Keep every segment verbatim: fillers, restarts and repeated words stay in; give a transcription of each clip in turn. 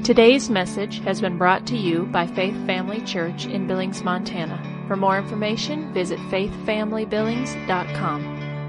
Today's message has been brought to you by Faith Family Church in Billings, Montana. For more information, visit faith family billings dot com.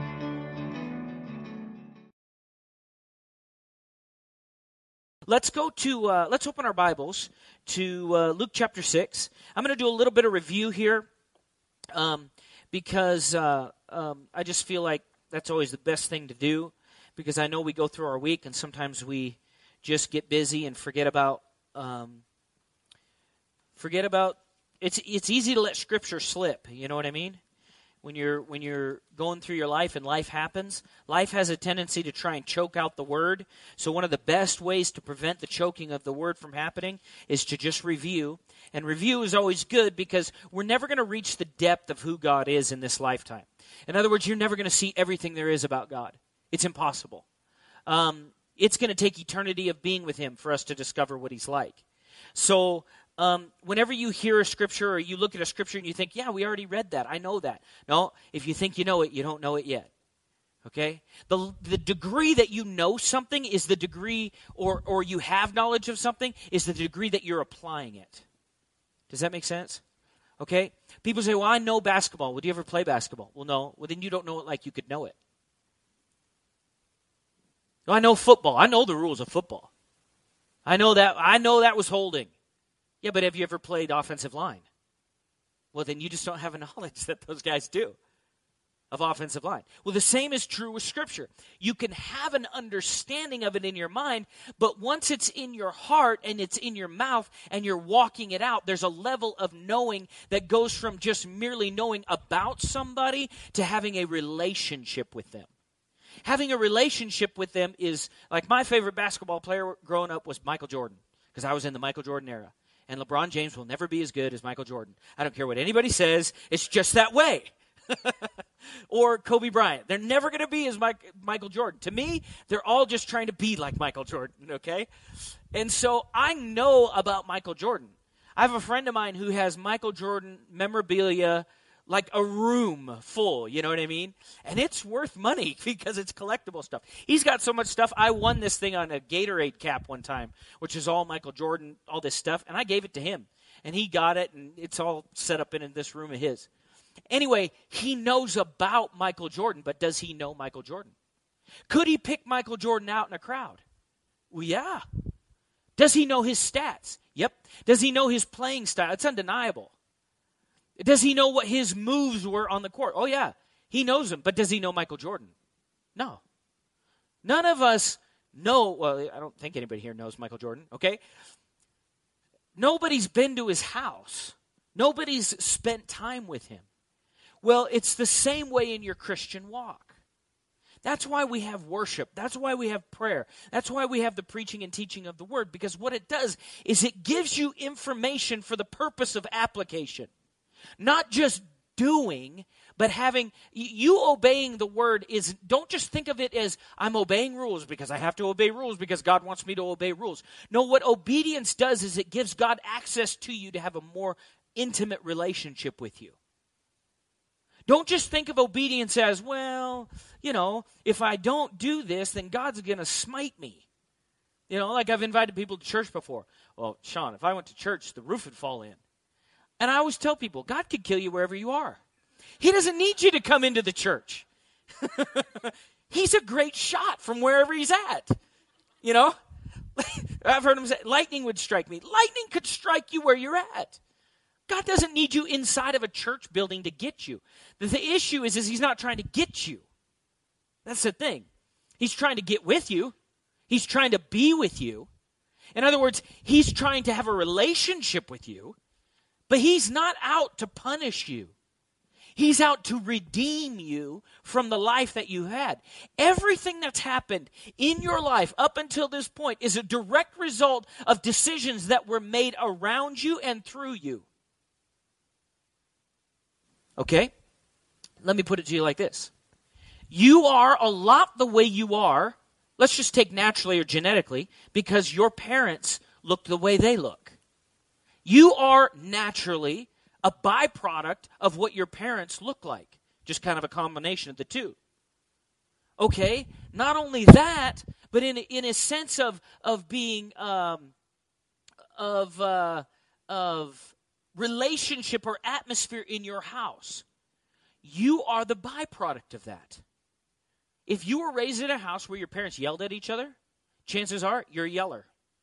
Let's go to, uh, let's open our Bibles to uh, Luke chapter six. I'm going to do a little bit of review here um, because uh, um, I just feel like that's always the best thing to do, because I know we go through our week and sometimes we just get busy and forget about, um, forget about, it's it's easy to let Scripture slip, you know what I mean? When you're when you're going through your life and life happens, life has a tendency to try and choke out the Word. So one of the best ways to prevent the choking of the Word from happening is to just review. And review is always good because we're never going to reach the depth of who God is in this lifetime. In other words, you're never going to see everything there is about God. It's impossible. Um, it's going to take eternity of being with Him for us to discover what He's like. So Um, whenever you hear a scripture or you look at a scripture and you think, yeah, we already read that, I know that. No, if you think you know it, you don't know it yet. Okay? The the degree that you know something is the degree, or, or you have knowledge of something, is the degree that you're applying it. Does that make sense? Okay? People say, well, I know basketball. Would you ever play basketball? Well, no. Well, then you don't know it like you could know it. Well, I know football. I know the rules of football. I know that. I know that was holding. Yeah, but have you ever played offensive line? Well, then you just don't have a knowledge that those guys do of offensive line. Well, the same is true with Scripture. You can have an understanding of it in your mind, but once it's in your heart and it's in your mouth and you're walking it out, there's a level of knowing that goes from just merely knowing about somebody to having a relationship with them. Having a relationship with them is, like, my favorite basketball player growing up was Michael Jordan, because I was in the Michael Jordan era. And LeBron James will never be as good as Michael Jordan. I don't care what anybody says. It's just that way. Or Kobe Bryant. They're never going to be as Mike, Michael Jordan. To me, they're all just trying to be like Michael Jordan, okay? And so I know about Michael Jordan. I have a friend of mine who has Michael Jordan memorabilia, like a room full, you know what I mean? And it's worth money because it's collectible stuff. He's got so much stuff. I won this thing on a Gatorade cap one time, which is all Michael Jordan, all this stuff, and I gave it to him. And he got it, and it's all set up in, in this room of his. Anyway, he knows about Michael Jordan, but does he know Michael Jordan? Could he pick Michael Jordan out in a crowd? Well, yeah. Does he know his stats? Yep. Does he know his playing style? It's undeniable. Does he know what his moves were on the court? Oh, yeah. He knows them. But does he know Michael Jordan? No. None of us know. Well, I don't think anybody here knows Michael Jordan, okay? Nobody's been to his house. Nobody's spent time with him. Well, it's the same way in your Christian walk. That's why we have worship. That's why we have prayer. That's why we have the preaching and teaching of the Word, because what it does is it gives you information for the purpose of application. Not just doing, but having, you obeying the Word is, don't just think of it as, I'm obeying rules because I have to obey rules because God wants me to obey rules. No, what obedience does is it gives God access to you to have a more intimate relationship with you. Don't just think of obedience as, well, you know, if I don't do this, then God's going to smite me. You know, like I've invited people to church before. Well, Sean, if I went to church, the roof would fall in. And I always tell people, God could kill you wherever you are. He doesn't need you to come into the church. He's a great shot from wherever he's at. You know? I've heard him say, lightning would strike me. Lightning could strike you where you're at. God doesn't need you inside of a church building to get you. The, the issue is, is he's not trying to get you. That's the thing. He's trying to get with you. He's trying to be with you. In other words, he's trying to have a relationship with you. But he's not out to punish you. He's out to redeem you from the life that you had. Everything that's happened in your life up until this point is a direct result of decisions that were made around you and through you. Okay? Let me put it to you like this. You are a lot the way you are, let's just take naturally or genetically, because your parents look the way they look. You are naturally a byproduct of what your parents look like. Just kind of a combination of the two. Okay, not only that, but in, in a sense of, of being um, of uh, of relationship or atmosphere in your house, you are the byproduct of that. If you were raised in a house where your parents yelled at each other, chances are you're a yeller.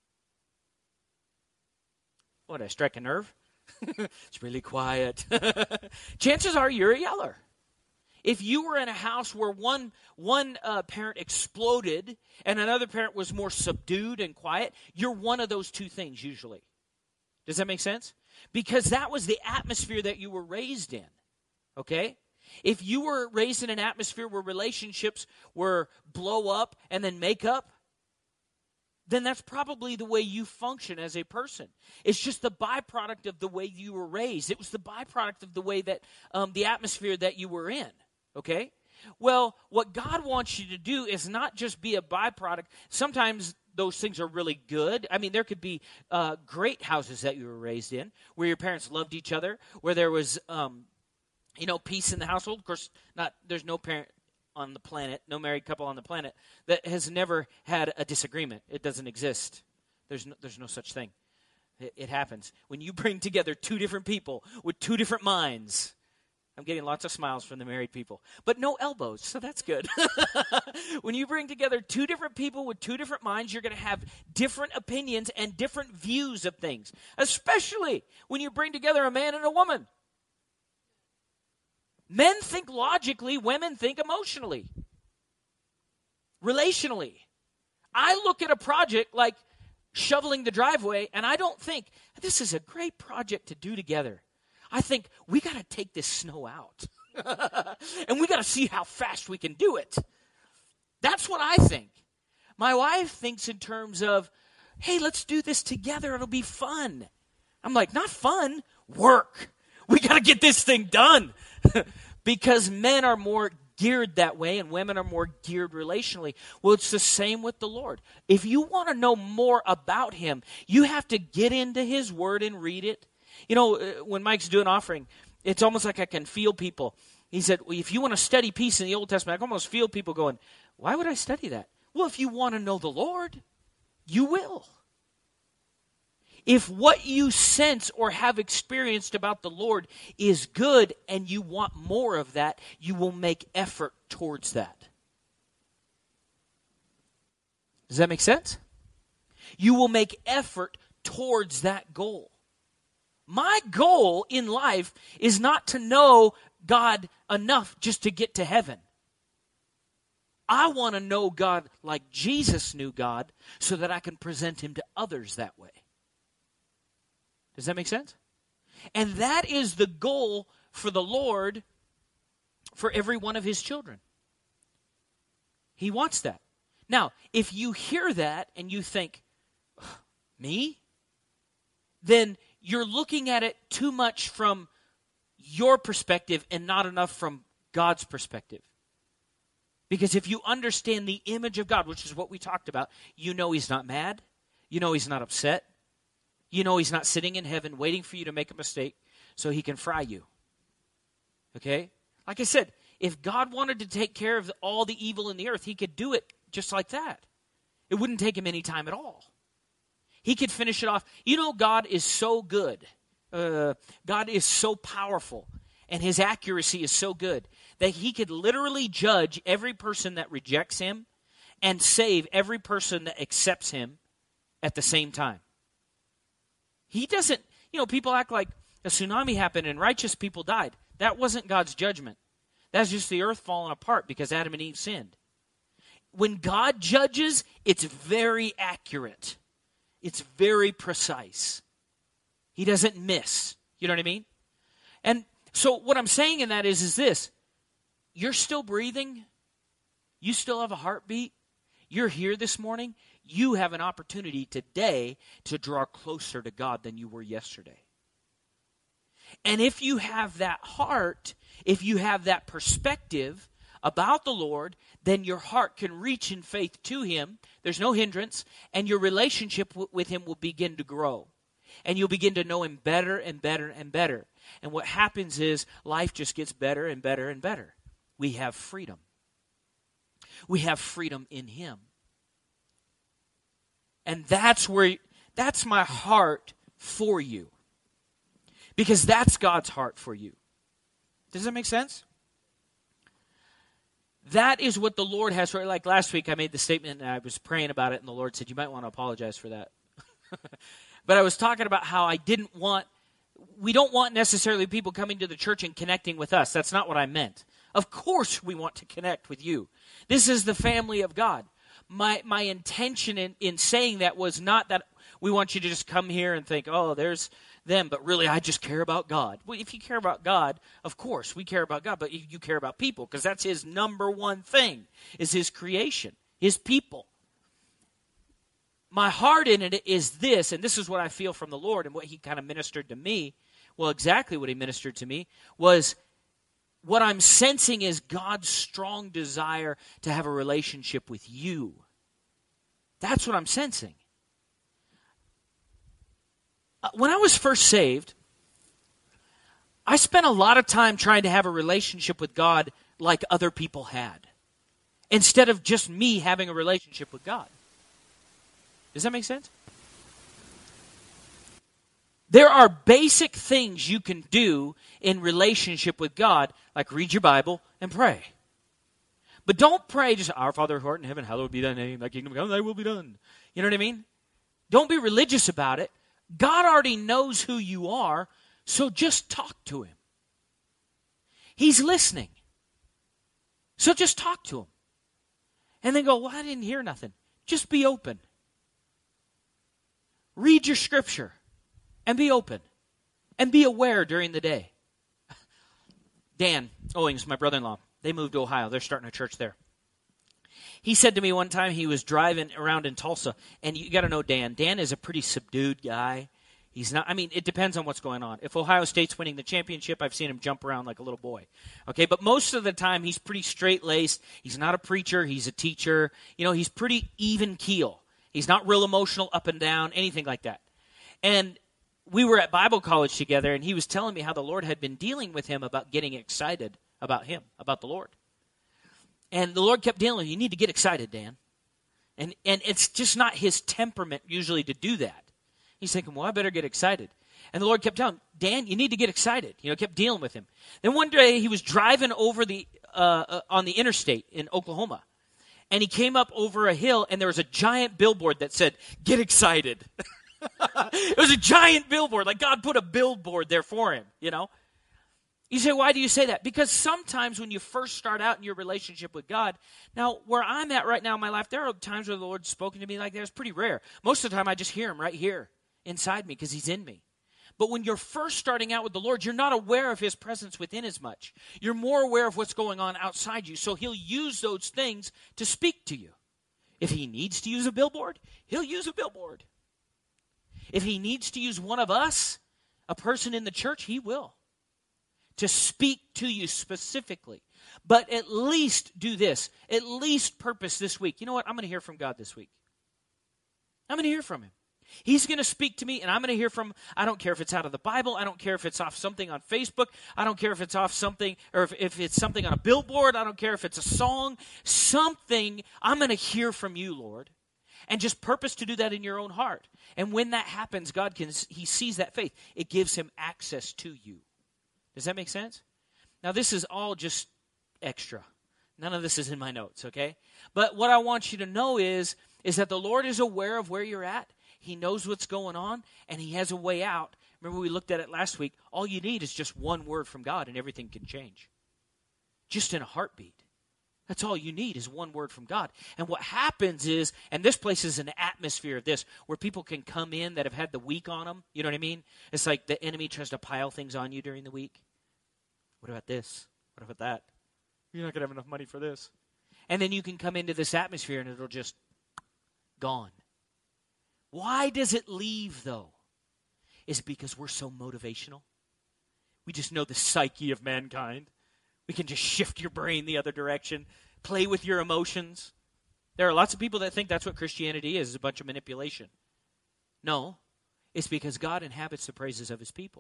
What, I strike a nerve? It's really quiet. Chances are you're a yeller. If you were in a house where one one uh, parent exploded and another parent was more subdued and quiet, you're one of those two things usually. Does that make sense? Because that was the atmosphere that you were raised in, okay? If you were raised in an atmosphere where relationships were blow up and then make up, then that's probably the way you function as a person. It's just the byproduct of the way you were raised. It was the byproduct of the way that, um, the atmosphere that you were in, okay? Well, what God wants you to do is not just be a byproduct. Sometimes those things are really good. I mean, there could be uh, great houses that you were raised in where your parents loved each other, where there was, um, you know, peace in the household. Of course, not there's no parent on the planet, no married couple on the planet that has never had a disagreement. It doesn't exist. There's no, there's no such thing. It, it happens. When you bring together two different people with two different minds, I'm getting lots of smiles from the married people, but no elbows, so that's good. When you bring together two different people with two different minds, you're going to have different opinions and different views of things, especially when you bring together a man and a woman. Men think logically, women think emotionally, relationally. I look at a project like shoveling the driveway, and I don't think, this is a great project to do together. I think, we got to take this snow out, and we got to see how fast we can do it. That's what I think. My wife thinks in terms of, hey, let's do this together. It'll be fun. I'm like, not fun, work. We got to get this thing done. Because men are more geared that way and women are more geared relationally. Well, it's the same with the Lord. If you want to know more about him, you have to get into his word and read it. You know, when Mike's doing offering, it's almost like I can feel people. He said, well, if you want to study peace in the Old Testament, I can almost feel people going, why would I study that? Well, if you want to know the Lord, you will. If what you sense or have experienced about the Lord is good and you want more of that, you will make effort towards that. Does that make sense? You will make effort towards that goal. My goal in life is not to know God enough just to get to heaven. I want to know God like Jesus knew God so that I can present him to others that way. Does that make sense? And that is the goal for the Lord for every one of his children. He wants that. Now, if you hear that and you think, me? Then you're looking at it too much from your perspective and not enough from God's perspective. Because if you understand the image of God, which is what we talked about, you know he's not mad. You know he's not upset. You know he's not sitting in heaven waiting for you to make a mistake so he can fry you. Okay? Like I said, if God wanted to take care of all the evil in the earth, he could do it just like that. It wouldn't take him any time at all. He could finish it off. You know, God is so good. Uh, God is so powerful, and his accuracy is so good that he could literally judge every person that rejects him and save every person that accepts him at the same time. He doesn't, you know, people act like a tsunami happened and righteous people died. That wasn't God's judgment. That's just the earth falling apart because Adam and Eve sinned. When God judges, it's very accurate. It's very precise. He doesn't miss. You know what I mean? And so what I'm saying in that is, is this. You're still breathing. You still have a heartbeat. You're here this morning. You have an opportunity today to draw closer to God than you were yesterday. And if you have that heart, if you have that perspective about the Lord, then your heart can reach in faith to him. There's no hindrance, and your relationship w- with him will begin to grow. And you'll begin to know him better and better and better. And what happens is life just gets better and better and better. We have freedom. We have freedom in him. And that's where That's my heart for you. Because that's God's heart for you. Does that make sense? That is what the Lord has for you. Like last week I made the statement and I was praying about it and the Lord said, you might want to apologize for that. But I was talking about how I didn't want, we don't want necessarily people coming to the church and connecting with us. That's not what I meant. Of course we want to connect with you. This is the family of God. My my intention in, in saying that was not that we want you to just come here and think, oh, there's them, but really I just care about God. Well, if you care about God, of course, we care about God, but you care about people because that's his number one thing, is his creation, his people. My heart in it is this, and this is what I feel from the Lord and what he kind of ministered to me. Well, exactly what he ministered to me was what I'm sensing is God's strong desire to have a relationship with you. That's what I'm sensing. When I was first saved, I spent a lot of time trying to have a relationship with God like other people had, instead of just me having a relationship with God. Does that make sense? There are basic things you can do in relationship with God, like read your Bible and pray. But don't pray just, Our Father who art in heaven, hallowed be thy name, thy kingdom come, thy will be done. You know what I mean? Don't be religious about it. God already knows who you are, so just talk to him. He's listening. So just talk to him. And then go, well, I didn't hear nothing. Just be open. Read your scripture and be open. And be aware during the day. Dan Owings, my brother-in-law, they moved to Ohio. They're starting a church there. He said to me one time, he was driving around in Tulsa, and you got to know Dan. Dan is a pretty subdued guy. He's not, I mean, it depends on what's going on. If Ohio State's winning the championship, I've seen him jump around like a little boy. Okay, but most of the time, he's pretty straight-laced. He's not a preacher. He's a teacher. You know, he's pretty even keel. He's not real emotional up and down, anything like that. And we were at Bible college together, and he was telling me how the Lord had been dealing with him about getting excited about him, about the Lord. And the Lord kept dealing with him. You need to get excited, Dan. And and it's just not his temperament usually to do that. He's thinking, well, I better get excited. And the Lord kept telling him, Dan, you need to get excited. You know, kept dealing with him. Then one day he was driving over the uh, uh, on the interstate in Oklahoma. And he came up over a hill, and there was a giant billboard that said, get excited. It was a giant billboard. Like God put a billboard there for him, you know. You say, why do you say that? Because sometimes when you first start out in your relationship with God, now where I'm at right now in my life, there are times where the Lord's spoken to me like that. It's pretty rare. Most of the time I just hear him right here inside me because he's in me. But when you're first starting out with the Lord, you're not aware of his presence within as much. You're more aware of what's going on outside you. So he'll use those things to speak to you. If he needs to use a billboard, he'll use a billboard. If he needs to use one of us, a person in the church, he will. To speak to you specifically. But at least do this. At least purpose this week. You know what? I'm going to hear from God this week. I'm going to hear from him. He's going to speak to me, and I'm going to hear from, I don't care if it's out of the Bible. I don't care if it's off something on Facebook. I don't care if it's off something, or if, if it's something on a billboard. I don't care if it's a song. Something, I'm going to hear from you, Lord. And just purpose to do that in your own heart. And when that happens, God can, he sees that faith. It gives him access to you. Does that make sense? Now, this is all just extra. None of this is in my notes, okay? But what I want you to know is, is that the Lord is aware of where you're at. He knows what's going on, and he has a way out. Remember, we looked at it last week. All you need is just one word from God, and everything can change. Just in a heartbeat. That's all you need is one word from God. And what happens is, and this place is an atmosphere of this, where people can come in that have had the week on them. You know what I mean? It's like the enemy tries to pile things on you during the week. What about this? What about that? You're not going to have enough money for this. And then you can come into this atmosphere and it'll just gone. Why does it leave, though? Is it because we're so motivational? We just know the psyche of mankind. We can just shift your brain the other direction, play with your emotions. There are lots of people that think that's what Christianity is, is a bunch of manipulation. No, it's because God inhabits the praises of his people.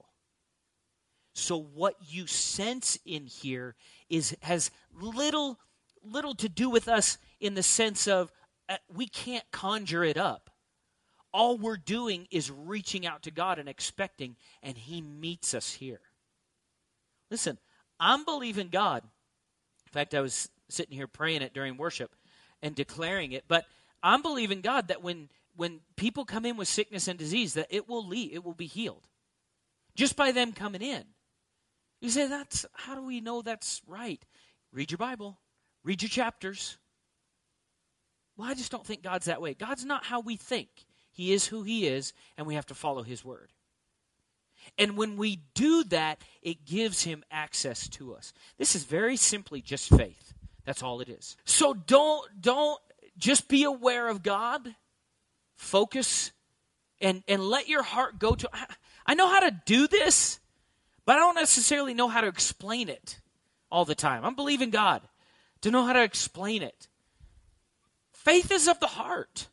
So what you sense in here is has little, little to do with us in the sense of uh, we can't conjure it up. all we're doing is reaching out to God and expecting, and he meets us here. Listen, I'm believing God. In fact, I was sitting here praying it during worship and declaring it, but I'm believing God that when, when people come in with sickness and disease, that it will leave, it will be healed. Just by them coming in. You say, that's, how do we know that's right? Read your Bible. Read your chapters. Well, I just don't think God's that way. God's not how we think. He is who he is, and we have to follow his word. And when we do that, it gives him access to us. This is very simply just faith. That's all it is. So don't, don't just be aware of God. Focus and, and let your heart go to, I, I know how to do this, but I don't necessarily know how to explain it all the time. I'm believing God to know how to explain it. Faith is of the heart.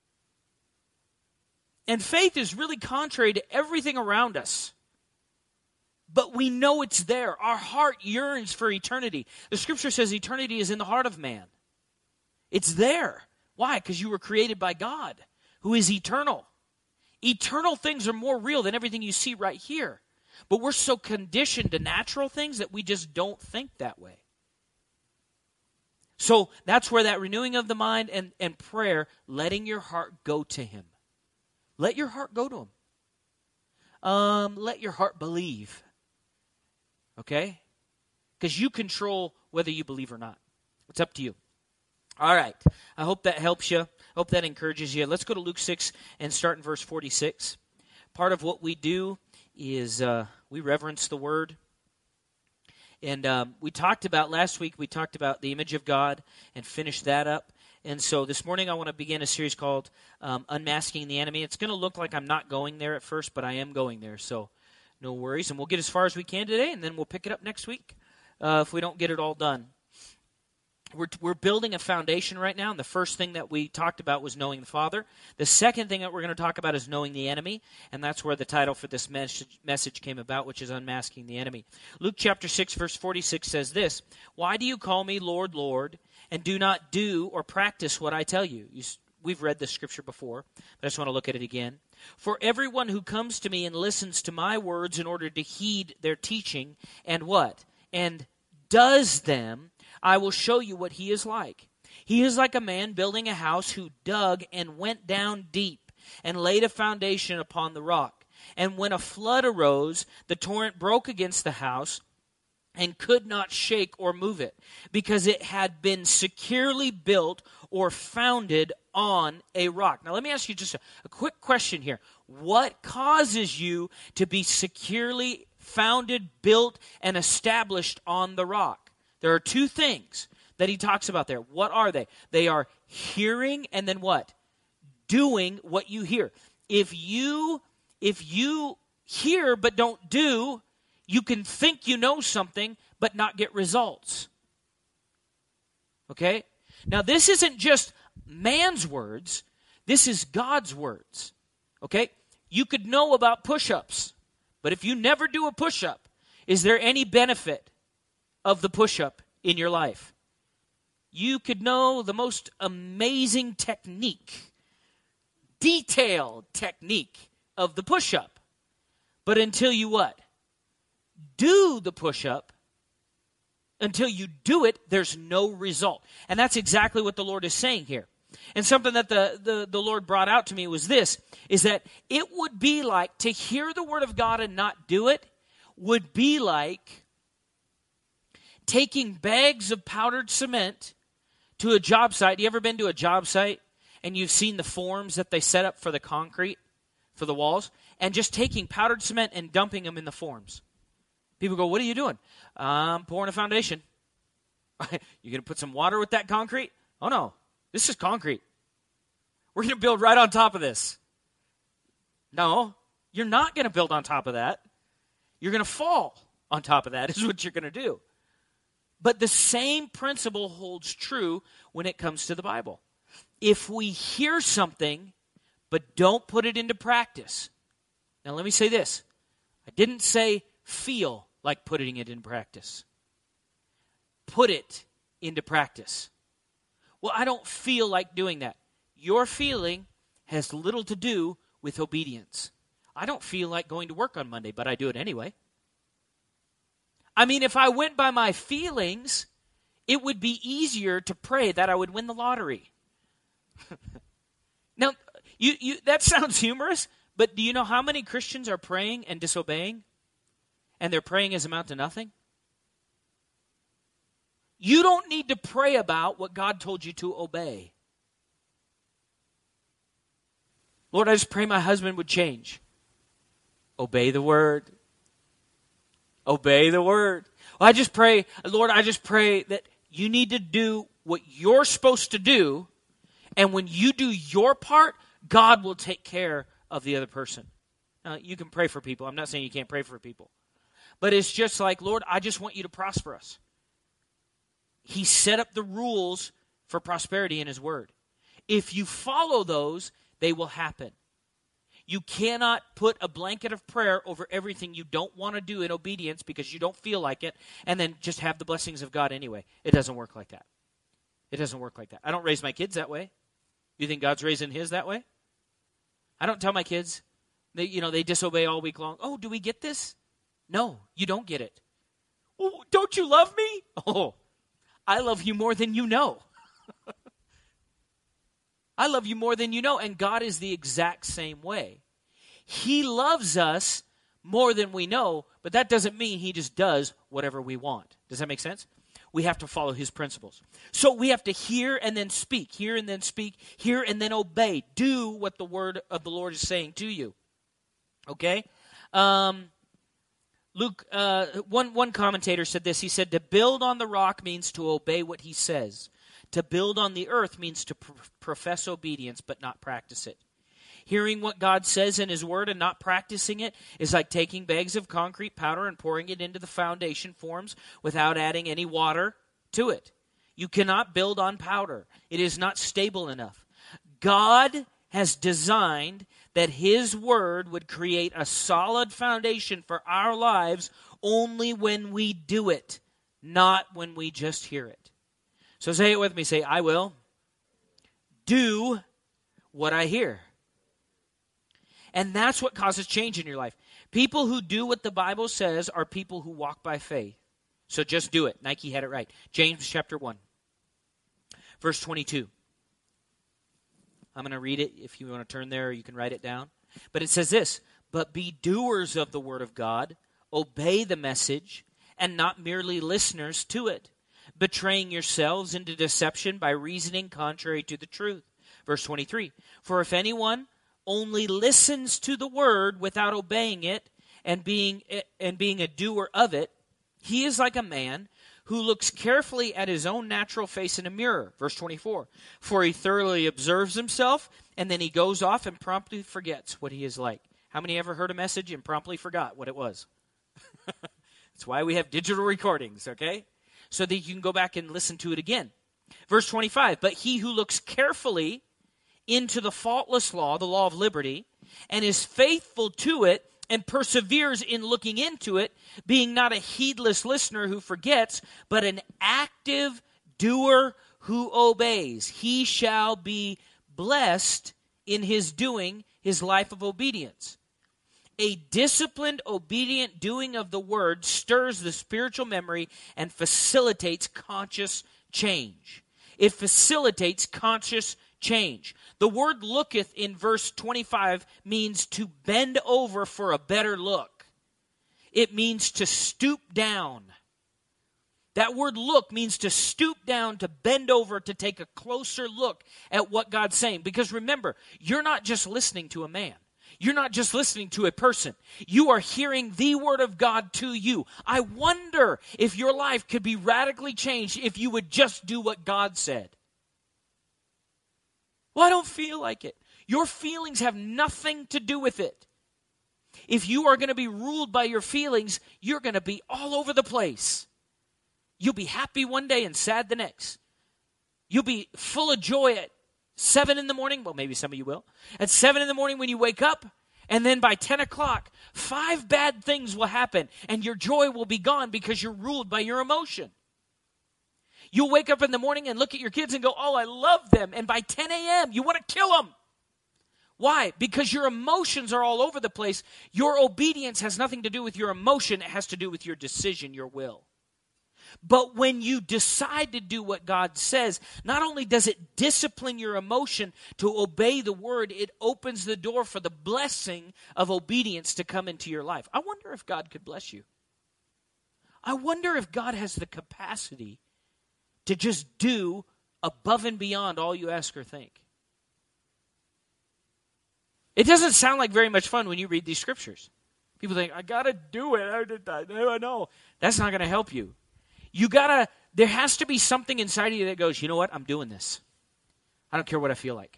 And faith is really contrary to everything around us. But we know it's there. Our heart yearns for eternity. The scripture says eternity is in the heart of man. It's there. Why? Because you were created by God, who is eternal. Eternal things are more real than everything you see right here. But we're so conditioned to natural things that we just don't think that way. So that's where that renewing of the mind and, and prayer, letting your heart go to him. Let your heart go to him. Um, let your heart believe. Okay? Because you control whether you believe or not. It's up to you. All right. I hope that helps you. I hope that encourages you. Let's go to Luke six and start in verse forty-six. Part of what we do is uh, we reverence the word. And um, we talked about, last week, we talked about the image of God and finished that up. And so this morning I want to begin a series called um, Unmasking the Enemy. It's going to look like I'm not going there at first, but I am going there, so no worries. And we'll get as far as we can today, and then we'll pick it up next week uh, if we don't get it all done. We're, we're building a foundation right now, and the first thing that we talked about was knowing the Father. The second thing that we're going to talk about is knowing the enemy, and that's where the title for this message, message came about, which is Unmasking the Enemy. Luke chapter six, verse forty-six says this, "Why do you call me Lord, Lord, and do not do or practice what I tell you?" you we've read this scripture before, but I just want to look at it again. "For everyone who comes to me and listens to my words in order to heed their teaching, and what? And does them, I will show you what he is like. He is like a man building a house who dug and went down deep and laid a foundation upon the rock. And when a flood arose, the torrent broke against the house and could not shake or move it, because it had been securely built or founded on a rock." Now let me ask you just a, a quick question here. What causes you to be securely founded, built, and established on the rock? There are two things that he talks about there. What are they? They are hearing and then what? Doing what you hear. If you, if you hear but don't do, you can think you know something but not get results. Okay? Now this isn't just man's words. This is God's words. Okay? You could know about push-ups, but if you never do a push-up, is there any benefit of the push-up in your life? You could know the most amazing technique, detailed technique of the push-up, but until you what? Do the push-up, until you do it, there's no result. And that's exactly what the Lord is saying here. And something that the, the, the Lord brought out to me was this, is that it would be like, to hear the word of God and not do it, would be like taking bags of powdered cement to a job site. You ever been to a job site and you've seen the forms that they set up for the concrete, for the walls, and just taking powdered cement and dumping them in the forms? People go, "What are you doing?" "I'm pouring a foundation." "You going to put some water with that concrete?" "Oh no, this is concrete. We're going to build right on top of this." No, you're not going to build on top of that. You're going to fall on top of that is what you're going to do. But the same principle holds true when it comes to the Bible. If we hear something but don't put it into practice. Now let me say this. I didn't say feel like putting it in practice. Put it into practice. Well, I don't feel like doing that. Your feeling has little to do with obedience. I don't feel like going to work on Monday, but I do it anyway. I mean, if I went by my feelings, it would be easier to pray that I would win the lottery. Now, you, you, that sounds humorous, but do you know how many Christians are praying and disobeying? And their praying has amounted to nothing? You don't need to pray about what God told you to obey. Lord, I just pray my husband would change. Obey the word. Obey the word. Well, I just pray, Lord, I just pray that you need to do what you're supposed to do, and when you do your part, God will take care of the other person. Now, you can pray for people. I'm not saying you can't pray for people. But it's just like, Lord, I just want you to prosper us. He set up the rules for prosperity in his word. If you follow those, they will happen. You cannot put a blanket of prayer over everything you don't want to do in obedience because you don't feel like it, and then just have the blessings of God anyway. It doesn't work like that. It doesn't work like that. I don't raise my kids that way. You think God's raising his that way? I don't tell my kids, they, you know, they disobey all week long. Oh, do we get this? No, you don't get it. Oh, don't you love me? Oh, I love you more than you know. I love you more than you know, and God is the exact same way. He loves us more than we know, but that doesn't mean he just does whatever we want. Does that make sense? We have to follow his principles. So we have to hear and then speak, hear and then speak, hear and then obey. Do what the word of the Lord is saying to you. Okay? Um, Luke, uh, one, one commentator said this. He said, to build on the rock means to obey what he says. To build on the earth means to pr- profess obedience but not practice it. Hearing what God says in his word and not practicing it is like taking bags of concrete powder and pouring it into the foundation forms without adding any water to it. You cannot build on powder. It is not stable enough. God has designed that his word would create a solid foundation for our lives only when we do it, not when we just hear it. So say it with me. Say, I will do what I hear. And that's what causes change in your life. People who do what the Bible says are people who walk by faith. So just do it. Nike had it right. James chapter one, verse twenty-two. I'm going to read it. If you want to turn there, you can write it down. But it says this, but be doers of the word of God, obey the message, and not merely listeners to it, betraying yourselves into deception by reasoning contrary to the truth. Verse twenty-three, for if anyone only listens to the word without obeying it and being and being a doer of it, he is like a man who looks carefully at his own natural face in a mirror. Verse twenty-four, for he thoroughly observes himself, and then he goes off and promptly forgets what he is like. How many ever heard a message and promptly forgot what it was? That's why we have digital recordings, okay? So that you can go back and listen to it again. Verse twenty-five, but he who looks carefully into the faultless law, the law of liberty, and is faithful to it and perseveres in looking into it, being not a heedless listener who forgets, but an active doer who obeys, he shall be blessed in his doing his life of obedience. A disciplined, obedient doing of the word stirs the spiritual memory and facilitates conscious change. It facilitates conscious change. The word looketh in verse twenty-five means to bend over for a better look. It means to stoop down. That word look means to stoop down, to bend over, to take a closer look at what God's saying. Because remember, you're not just listening to a man. You're not just listening to a person. You are hearing the word of God to you. I wonder if your life could be radically changed if you would just do what God said. Well, I don't feel like it. Your feelings have nothing to do with it. If you are going to be ruled by your feelings, you're going to be all over the place. You'll be happy one day and sad the next. You'll be full of joy at seven in the morning. Well, maybe some of you will. At seven in the morning when you wake up, and then by ten o'clock, five bad things will happen, and your joy will be gone because you're ruled by your emotion. You'll wake up in the morning and look at your kids and go, oh, I love them. And by ten a.m., you want to kill them. Why? Because your emotions are all over the place. Your obedience has nothing to do with your emotion. It has to do with your decision, your will. But when you decide to do what God says, not only does it discipline your emotion to obey the word, it opens the door for the blessing of obedience to come into your life. I wonder if God could bless you. I wonder if God has the capacity to just do above and beyond all you ask or think. It doesn't sound like very much fun when you read these scriptures. People think, I got to do it. I know. That's not going to help you. You got to, there has to be something inside of you that goes, you know what? I'm doing this. I don't care what I feel like.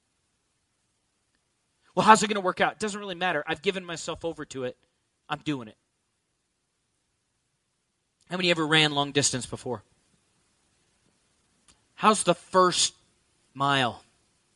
Well, how's it going to work out? It doesn't really matter. I've given myself over to it. I'm doing it. How many ever ran long distance before? How's the first mile?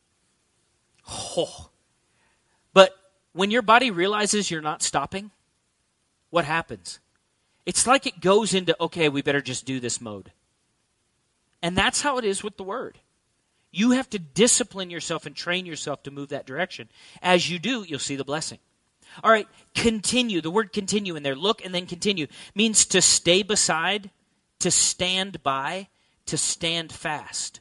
Oh. But when your body realizes you're not stopping, what happens? It's like it goes into, okay, we better just do this mode. And that's how it is with the word. You have to discipline yourself and train yourself to move that direction. As you do, you'll see the blessing. All right, continue. The word continue in there, look and then continue, means to stay beside, to stand by, to stand fast.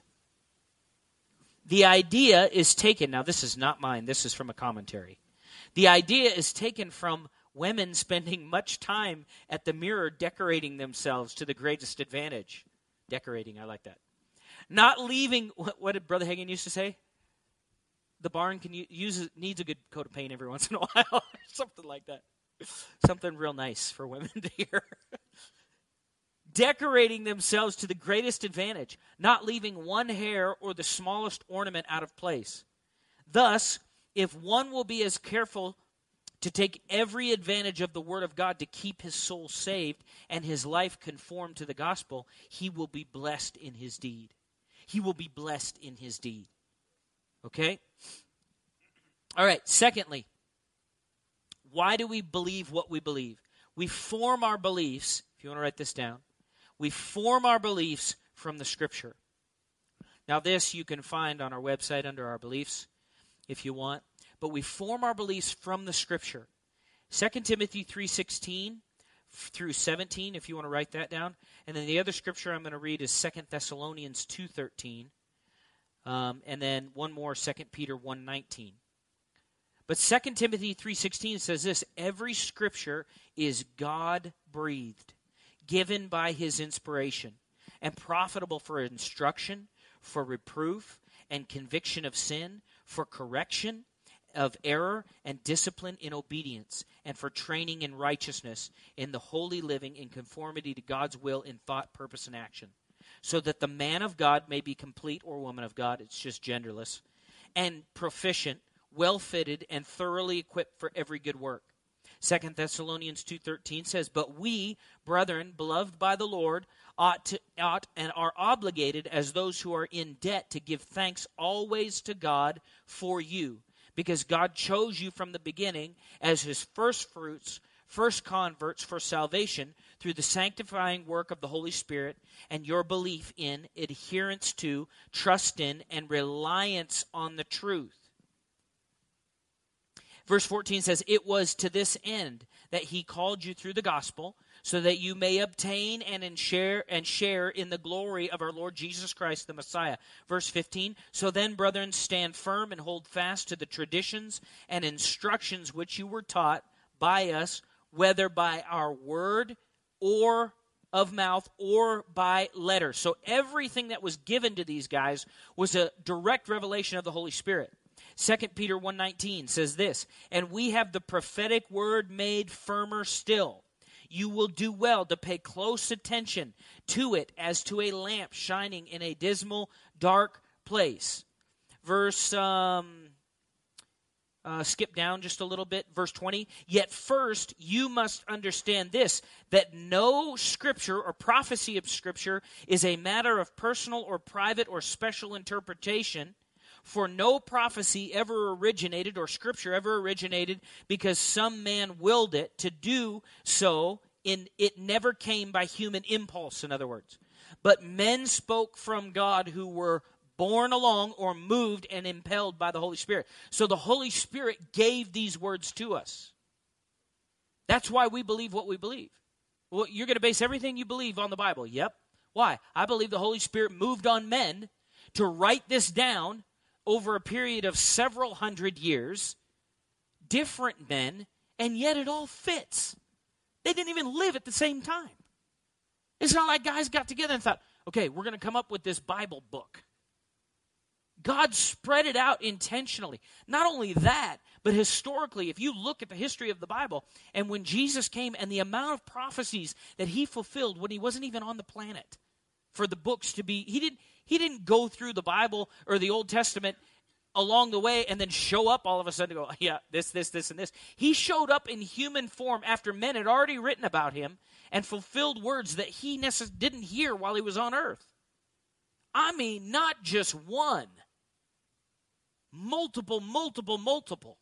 The idea is taken, now this is not mine, this is from a commentary. The idea is taken from women spending much time at the mirror decorating themselves to the greatest advantage. Decorating, I like that. Not leaving, what, what did Brother Hagin used to say? The barn can use needs a good coat of paint every once in a while. Something like that. Something real nice for women to hear. Decorating themselves to the greatest advantage, not leaving one hair or the smallest ornament out of place. Thus, if one will be as careful to take every advantage of the word of God to keep his soul saved and his life conformed to the gospel, he will be blessed in his deed. He will be blessed in his deed. Okay? All right, secondly, why do we believe what we believe? We form our beliefs, if you want to write this down, we form our beliefs from the Scripture. Now this you can find on our website under our beliefs if you want. But we form our beliefs from the Scripture. Second Timothy three sixteen through seventeen, if you want to write that down. And then the other scripture I'm going to read is Second Thessalonians two thirteen. Um, and then one more, Second Peter one nineteen. But Second Timothy three sixteen says this, every scripture is God-breathed, given by his inspiration, and profitable for instruction, for reproof, and conviction of sin, for correction of error and discipline in obedience, and for training in righteousness, in the holy living in conformity to God's will in thought, purpose, and action, so that the man of God may be complete, or woman of God, it's just genderless, and proficient, well-fitted, and thoroughly equipped for every good work. Second Thessalonians two thirteen says, but we, brethren, beloved by the Lord, ought to ought and are obligated as those who are in debt to give thanks always to God for you, because God chose you from the beginning as his first fruits, first converts for salvation through the sanctifying work of the Holy Spirit and your belief in, adherence to, trust in, and reliance on the truth. Verse fourteen says, it was to this end that he called you through the gospel, so that you may obtain and share and share in the glory of our Lord Jesus Christ, the Messiah. Verse fifteen, so then, brethren, stand firm and hold fast to the traditions and instructions which you were taught by us, whether by our word or of mouth or by letter. So everything that was given to these guys was a direct revelation of the Holy Spirit. Second Peter one nineteen says this, and we have the prophetic word made firmer still. You will do well to pay close attention to it as to a lamp shining in a dismal, dark place. Verse, um, uh, skip down just a little bit, verse twenty. Yet first you must understand this, that no scripture or prophecy of scripture is a matter of personal or private or special interpretation. For no prophecy ever originated, or scripture ever originated, because some man willed it to do so. In it never came by human impulse, in other words. But men spoke from God who were borne along or moved and impelled by the Holy Spirit. So the Holy Spirit gave these words to us. That's why we believe what we believe. Well, you're going to base everything you believe on the Bible. Yep. Why? I believe the Holy Spirit moved on men to write this down over a period of several hundred years, different men, and yet it all fits. They didn't even live at the same time. It's not like guys got together and thought, okay, we're going to come up with this Bible book. God spread it out intentionally. Not only that, but historically, if you look at the history of the Bible, and when Jesus came and the amount of prophecies that he fulfilled when he wasn't even on the planet for the books to be, he didn't, he didn't go through the Bible or the Old Testament along the way and then show up all of a sudden and go, yeah, this, this, this, and this. He showed up in human form after men had already written about him and fulfilled words that he necess- didn't hear while he was on earth. I mean, not just one. Multiple, multiple, multiple.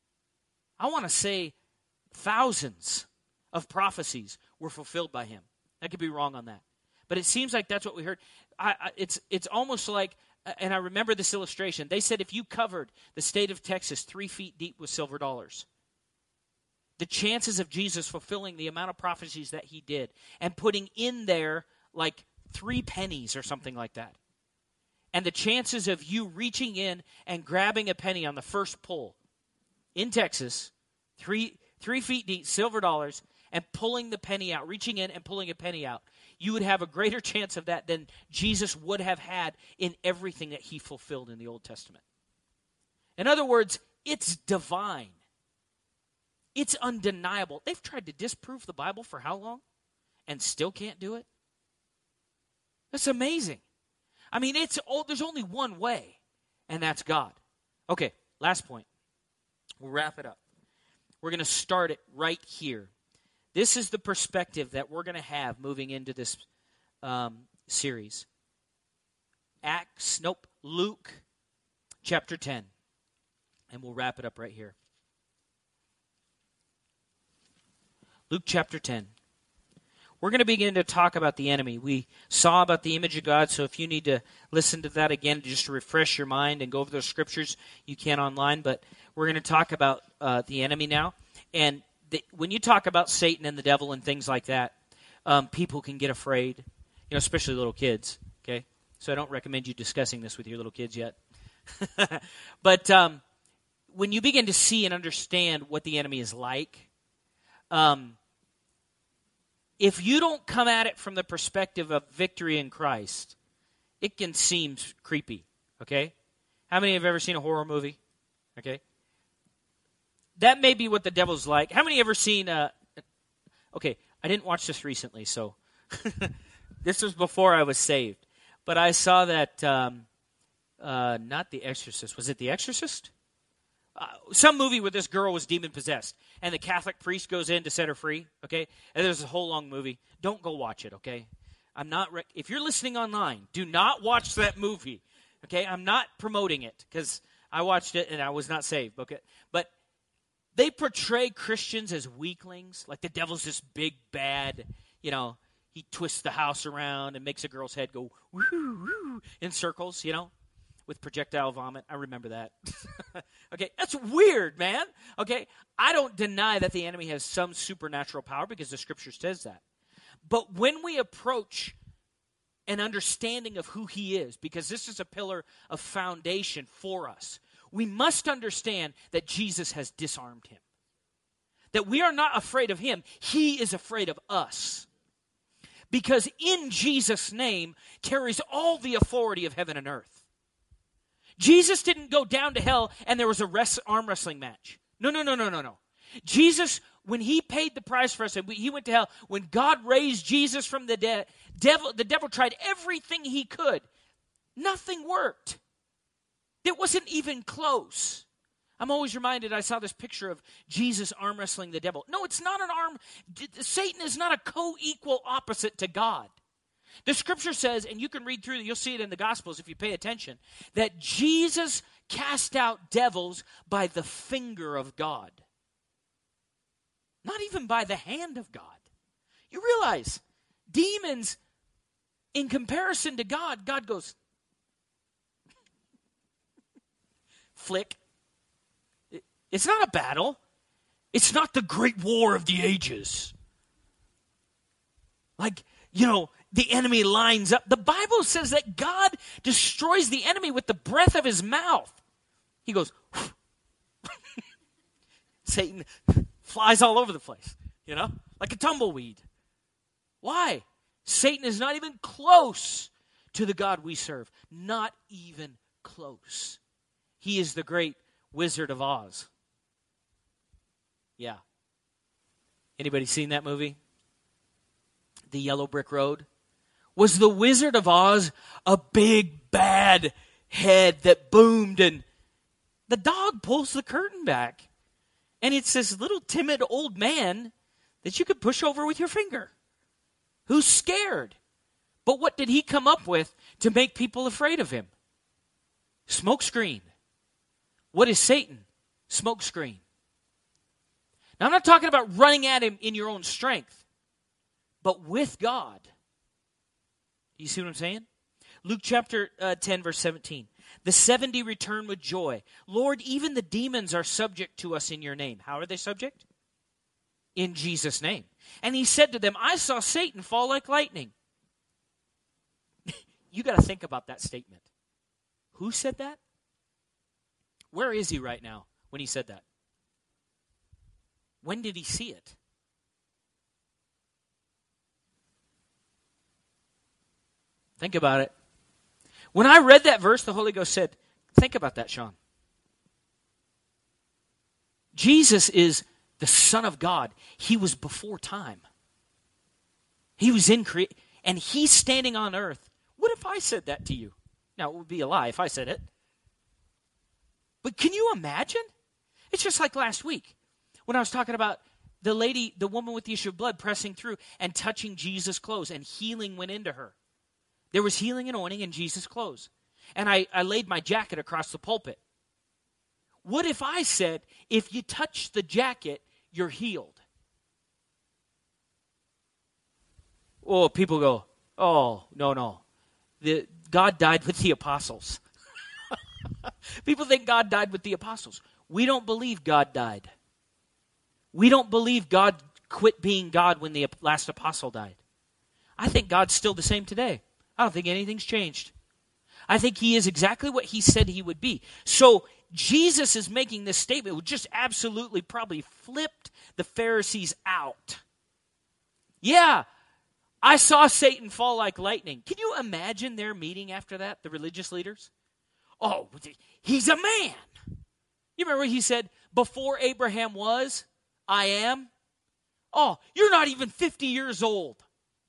I want to say thousands of prophecies were fulfilled by him. I could be wrong on that. But it seems like that's what we heard. I, I, it's, it's almost like, and I remember this illustration. They said if you covered the state of Texas three feet deep with silver dollars, the chances of Jesus fulfilling the amount of prophecies that he did and putting in there like three pennies or something like that, and the chances of you reaching in and grabbing a penny on the first pull in Texas, three three feet deep, silver dollars, and pulling the penny out, reaching in and pulling a penny out, you would have a greater chance of that than Jesus would have had in everything that he fulfilled in the Old Testament. In other words, it's divine. It's undeniable. They've tried to disprove the Bible for how long? And still can't do it? That's amazing. I mean, it's oh, there's only one way, and that's God. Okay, last point. We'll wrap it up. We're going to start it right here. This is the perspective that we're going to have moving into this um, series. Acts, nope, Luke chapter ten. And we'll wrap it up right here. Luke chapter ten. We're going to begin to talk about the enemy. We saw about the image of God, so if you need to listen to that again just to refresh your mind and go over those scriptures, you can online. But we're going to talk about uh, the enemy now. And the, when you talk about Satan and the devil and things like that, um, people can get afraid, you know, especially little kids, okay? So I don't recommend you discussing this with your little kids yet. But um, when you begin to see and understand what the enemy is like, um, if you don't come at it from the perspective of victory in Christ, it can seem creepy, okay? How many have ever seen a horror movie? Okay? That may be what the devil's like. How many have ever seen, uh, okay, I didn't watch this recently, so this was before I was saved. But I saw that, um, uh, not The Exorcist. Was it The Exorcist? Uh, some movie where this girl was demon-possessed, and the Catholic priest goes in to set her free, okay? And there's a whole long movie. Don't go watch it, okay? I'm not. Rec- if you're listening online, do not watch that movie, okay? I'm not promoting it, because I watched it and I was not saved, okay? But they portray Christians as weaklings, like the devil's this big, bad, you know, he twists the house around and makes a girl's head go woo, woo, in circles, you know? With projectile vomit. I remember that. Okay, that's weird, man. Okay, I don't deny that the enemy has some supernatural power because the scripture says that. But when we approach an understanding of who he is, because this is a pillar of foundation for us, we must understand that Jesus has disarmed him. That we are not afraid of him. He is afraid of us. Because in Jesus' name carries all the authority of heaven and earth. Jesus didn't go down to hell and there was a rest, arm wrestling match. No, no, no, no, no, no. Jesus, when he paid the price for us, and he went to hell, when God raised Jesus from the dead, devil, the devil tried everything he could. Nothing worked. It wasn't even close. I'm always reminded, I saw this picture of Jesus arm wrestling the devil. No, it's not an arm. Satan is not a co-equal opposite to God. The scripture says, and you can read through it, you'll see it in the Gospels if you pay attention, that Jesus cast out devils by the finger of God. Not even by the hand of God. You realize, demons, in comparison to God, God goes, flick. It's not a battle. It's not the great war of the ages. Like, you know, the enemy lines up. The Bible says that God destroys the enemy with the breath of his mouth. He goes, Satan flies all over the place, you know, like a tumbleweed. Why? Satan is not even close to the God we serve. Not even close. He is the great Wizard of Oz. Yeah. Anybody seen that movie? The Yellow Brick Road? Was the Wizard of Oz a big, bad head that boomed, and the dog pulls the curtain back, and it's this little timid old man that you could push over with your finger, who's scared. But what did he come up with to make people afraid of him? Smokescreen. What is Satan? Smokescreen. Now, I'm not talking about running at him in your own strength, but with God. You see what I'm saying? Luke chapter uh, ten, verse seventeen. The seventy return with joy. Lord, even the demons are subject to us in your name. How are they subject? In Jesus' name. And he said to them, I saw Satan fall like lightning. You got to think about that statement. Who said that? Where is he right now when he said that? When did he see it? Think about it. When I read that verse, the Holy Ghost said, think about that, Sean. Jesus is the Son of God. He was before time. He was in creation, and he's standing on earth. What if I said that to you? Now, it would be a lie if I said it. But can you imagine? It's just like last week when I was talking about the lady, the woman with the issue of blood pressing through and touching Jesus' clothes, and healing went into her. There was healing and anointing in Jesus' clothes. And I, I laid my jacket across the pulpit. What if I said, if you touch the jacket, you're healed? Oh, people go, oh, no, no. The, God died with the apostles. People think God died with the apostles. We don't believe God died. We don't believe God quit being God when the last apostle died. I think God's still the same today. I don't think anything's changed. I think he is exactly what he said he would be. So Jesus is making this statement, which just absolutely probably flipped the Pharisees out. Yeah, I saw Satan fall like lightning. Can you imagine their meeting after that, the religious leaders? Oh, he's a man. You remember he said, before Abraham was, I am? Oh, you're not even fifty years old.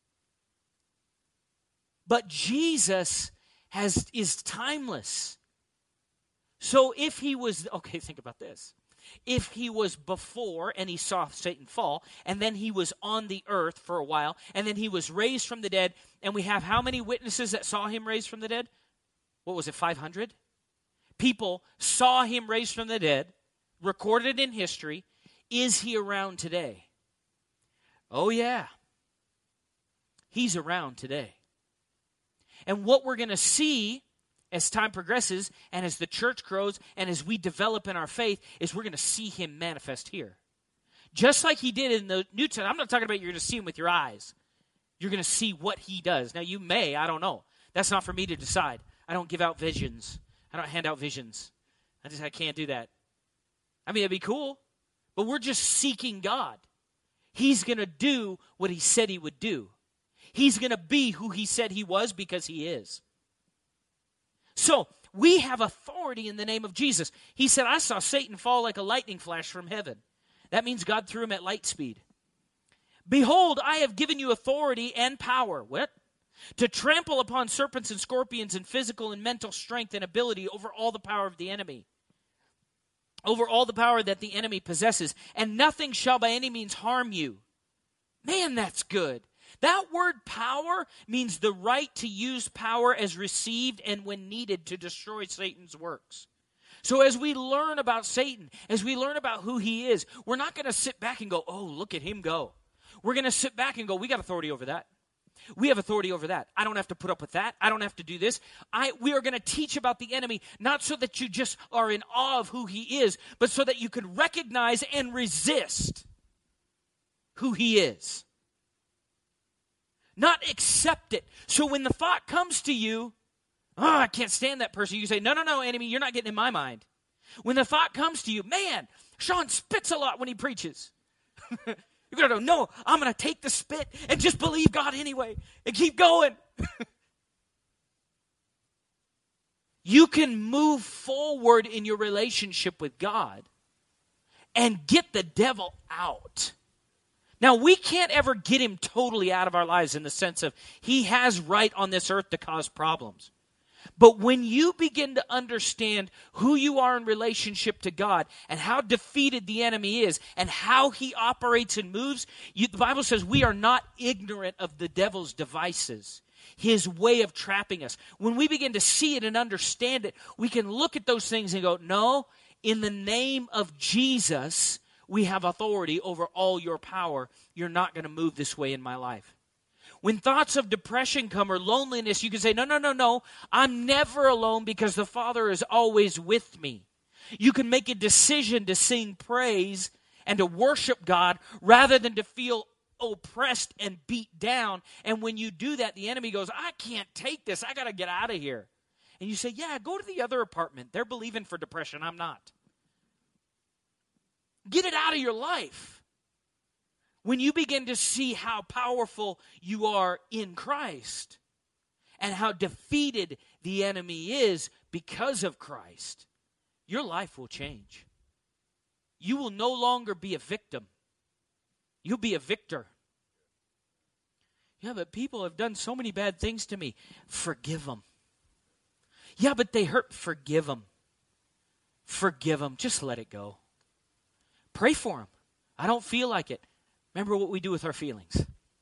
But Jesus has is timeless. So if he was, okay, think about this. If he was before and he saw Satan fall, and then he was on the earth for a while, and then he was raised from the dead, and we have how many witnesses that saw him raised from the dead? What was it, five hundred? People saw him raised from the dead, recorded in history. Is he around today? Oh, yeah. He's around today. And what we're going to see as time progresses and as the church grows and as we develop in our faith is we're going to see him manifest here. Just like he did in the New Testament. I'm not talking about you're going to see him with your eyes. You're going to see what he does. Now, you may, I don't know. That's not for me to decide. I don't give out visions. I don't hand out visions. I just I can't do that. I mean, it'd be cool, but we're just seeking God. He's going to do what he said he would do. He's going to be who he said he was because he is. So, we have authority in the name of Jesus. He said, I saw Satan fall like a lightning flash from heaven. That means God threw him at light speed. Behold, I have given you authority and power. What? To trample upon serpents and scorpions and physical and mental strength and ability over all the power of the enemy. Over all the power that the enemy possesses. And nothing shall by any means harm you. Man, that's good. That word power means the right to use power as received and when needed to destroy Satan's works. So as we learn about Satan, as we learn about who he is, we're not going to sit back and go, oh, look at him go. We're going to sit back and go, we got authority over that. We have authority over that. I don't have to put up with that. I don't have to do this. I, we are going to teach about the enemy, not so that you just are in awe of who he is, but so that you can recognize and resist who he is. Not accept it. So when the thought comes to you, oh, I can't stand that person, you say, no, no, no, enemy, you're not getting in my mind. When the thought comes to you, man, Sean spits a lot when he preaches. You're going to go, no, I'm going to take the spit and just believe God anyway and keep going. You can move forward in your relationship with God and get the devil out. Now, we can't ever get him totally out of our lives in the sense of he has right on this earth to cause problems. But when you begin to understand who you are in relationship to God and how defeated the enemy is and how he operates and moves, you, the Bible says we are not ignorant of the devil's devices, his way of trapping us. When we begin to see it and understand it, we can look at those things and go, no, in the name of Jesus, we have authority over all your power. You're not going to move this way in my life. When thoughts of depression come or loneliness, you can say, no, no, no, no. I'm never alone because the Father is always with me. You can make a decision to sing praise and to worship God rather than to feel oppressed and beat down. And when you do that, the enemy goes, I can't take this. I got to get out of here. And you say, yeah, go to the other apartment. They're believing for depression. I'm not. Get it out of your life. When you begin to see how powerful you are in Christ and how defeated the enemy is because of Christ, your life will change. You will no longer be a victim. You'll be a victor. Yeah, but people have done so many bad things to me. Forgive them. Yeah, but they hurt. Forgive them. Forgive them. Just let it go. Pray for them. I don't feel like it. Remember what we do with our feelings.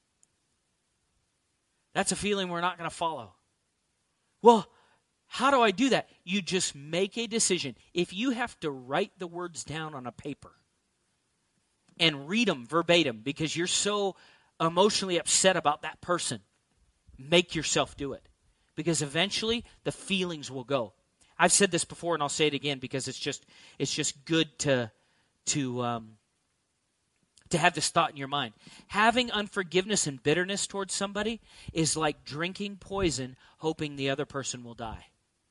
That's a feeling we're not going to follow. Well, how do I do that? You just make a decision. If you have to write the words down on a paper and read them verbatim because you're so emotionally upset about that person, make yourself do it. Because eventually the feelings will go. I've said this before and I'll say it again because it's just it's just good to to um, to have this thought in your mind. Having unforgiveness and bitterness towards somebody is like drinking poison, hoping the other person will die.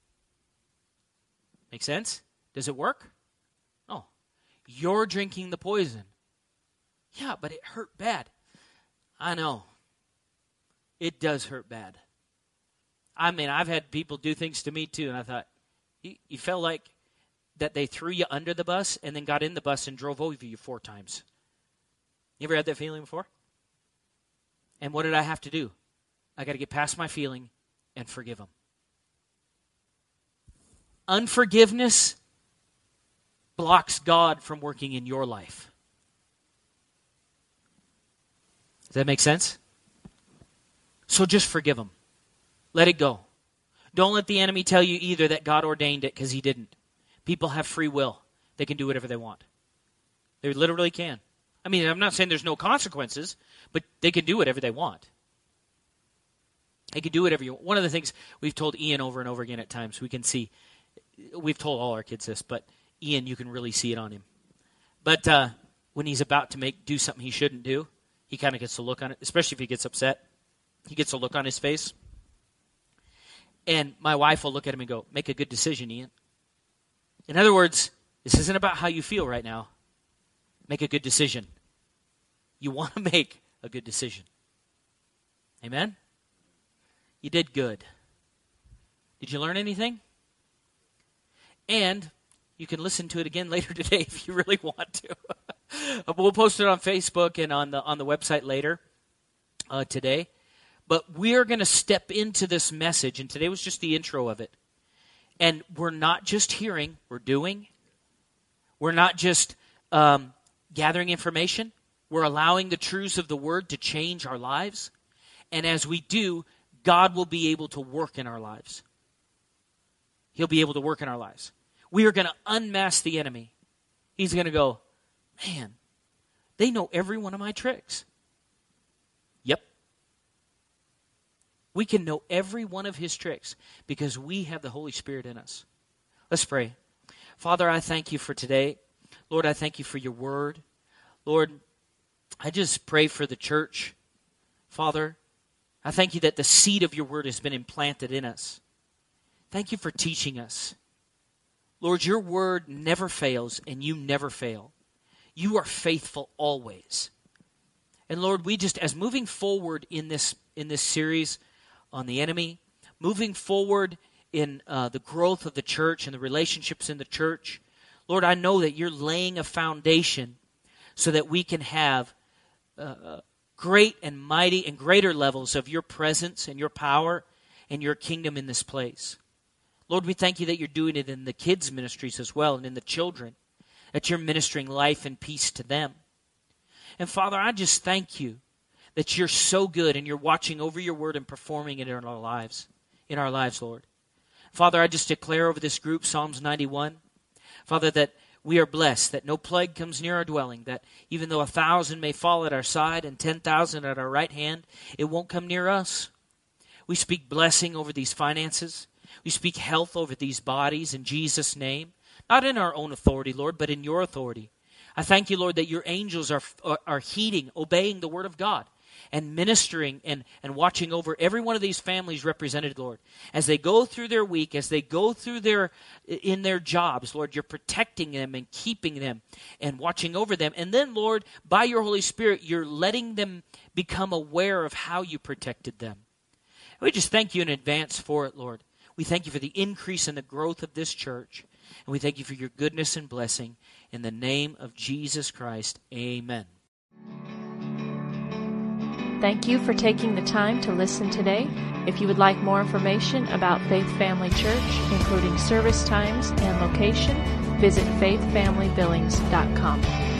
Make sense? Does it work? No. You're drinking the poison. Yeah, but it hurt bad. I know. It does hurt bad. I mean, I've had people do things to me too, and I thought, you, you felt like that they threw you under the bus and then got in the bus and drove over you four times. You ever had that feeling before? And what did I have to do? I got to get past my feeling and forgive them. Unforgiveness blocks God from working in your life. Does that make sense? So just forgive them. Let it go. Don't let the enemy tell you either that God ordained it, because he didn't. People have free will. They can do whatever they want. They literally can. I mean, I'm not saying there's no consequences, but they can do whatever they want. They can do whatever you want. One of the things we've told Ian over and over again at times, we can see, we've told all our kids this, but Ian, you can really see it on him. But uh, when he's about to make do something he shouldn't do, he kind of gets a look on it, especially if he gets upset. He gets a look on his face. And my wife will look at him and go, make a good decision, Ian. In other words, this isn't about how you feel right now. Make a good decision. You want to make a good decision. Amen? You did good. Did you learn anything? And you can listen to it again later today if you really want to. We'll post it on Facebook and on the on the website later uh, today. But we're going to step into this message, and today was just the intro of it. And we're not just hearing, we're doing. We're not just um, gathering information. We're allowing the truths of the Word to change our lives. And as we do, God will be able to work in our lives. He'll be able to work in our lives. We are going to unmask the enemy. He's going to go, man, they know every one of my tricks. Yep. We can know every one of his tricks because we have the Holy Spirit in us. Let's pray. Father, I thank you for today. Lord, I thank you for your word. Lord, I just pray for the church. Father, I thank you that the seed of your word has been implanted in us. Thank you for teaching us. Lord, your word never fails and you never fail. You are faithful always. And Lord, we just, as moving forward in this in this series on the enemy, moving forward in uh, the growth of the church and the relationships in the church, Lord, I know that you're laying a foundation so that we can have uh, great and mighty and greater levels of your presence and your power and your kingdom in this place. Lord, we thank you that you're doing it in the kids' ministries as well and in the children, that you're ministering life and peace to them. And Father, I just thank you that you're so good and you're watching over your word and performing it in our lives, in our lives, Lord. Father, I just declare over this group, Psalms ninety-one, Father, that we are blessed, that no plague comes near our dwelling, that even though a thousand may fall at our side and ten thousand at our right hand, it won't come near us. We speak blessing over these finances. We speak health over these bodies in Jesus' name. Not in our own authority, Lord, but in your authority. I thank you, Lord, that your angels are, are, are heeding, obeying the word of God and ministering and, and watching over every one of these families represented, Lord. As they go through their week, as they go through their, in their jobs, Lord, you're protecting them and keeping them and watching over them. And then, Lord, by your Holy Spirit, you're letting them become aware of how you protected them. We just thank you in advance for it, Lord. We thank you for the increase and the growth of this church. And we thank you for your goodness and blessing. In the name of Jesus Christ, amen. Thank you for taking the time to listen today. If you would like more information about Faith Family Church, including service times and location, visit faith family billings dot com.